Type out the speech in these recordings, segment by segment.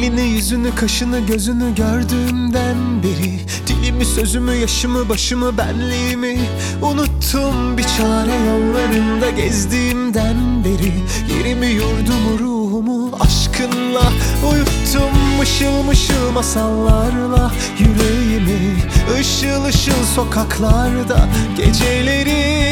Elini, yüzünü, kaşını, gözünü gördüğümden beri dilimi, sözümü, yaşımı, başımı, benliğimi unuttum. Bir çare yollarında gezdiğimden beri yerimi, yurdumu, ruhumu aşkınla uyuttum. Mışıl mışıl masallarla yüreğimi, ışıl ışıl sokaklarda geceleri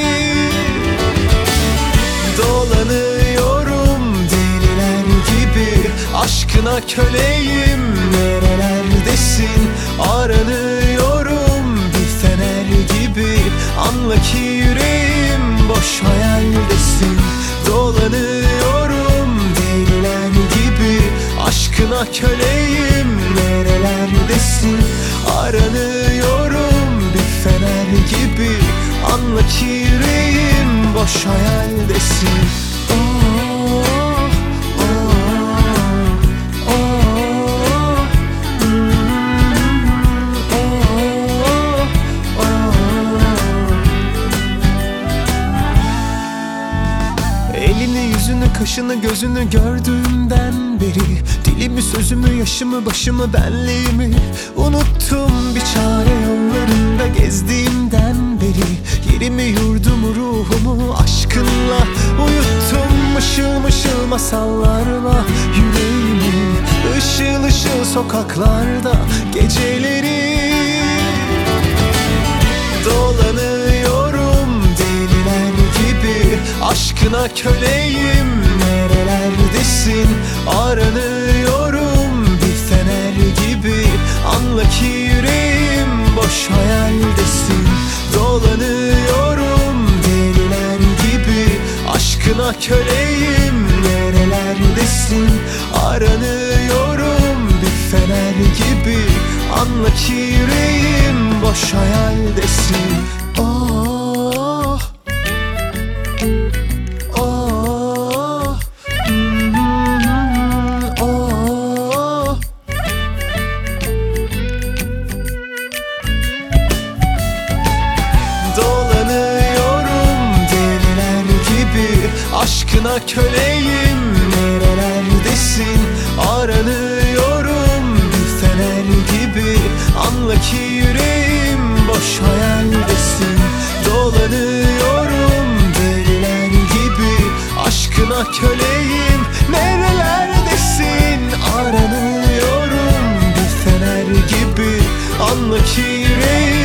dolanıyorum deliler gibi. Aşkına köleyim, nerelerdesin? Aranıyorum bir fener gibi. Anla ki yüreğim boş hayaldesin. Dolanıyorum deliler gibi. Aşkına köleyim, nerelerdesin? Aranıyorum bir fener gibi. Anla ki yüreğim boş hayaldesin. Elini, yüzünü, kaşını, gözünü gördüğümden beri dilimi, sözümü, yaşımı, başımı, benliğimi unuttum. Bir çare yollarında gezdiğimden beri yerimi, yurdumu, ruhumu aşkınla uyuttum. Mışıl mışıl masallarla yüreğimi, ışıl ışıl sokaklarda geceleri dolanıyorum deliler gibi. Aşkına köleyim, nerelerdesin? Aranıyorum bir fener gibi. Anla ki yüreğim boş hayaldesin. Dolanıyorum deliler gibi. Aşkına köleyim, nerelerdesin? Aranıyorum bir fener gibi. Anla ki yüreğim boş hayaldesin. Oh, oh, oh. Dolanıyorum deliler gibi. Aşkına köleyim, nerelerdesin? Aranıyorum bir fener gibi. Anla ki yüreğim boş hayaldesin. Dolanıyorum deliler gibi. Aşkına köleyim, nerelerdesin? Aranıyorum bir fener gibi. Anla ki yüreğim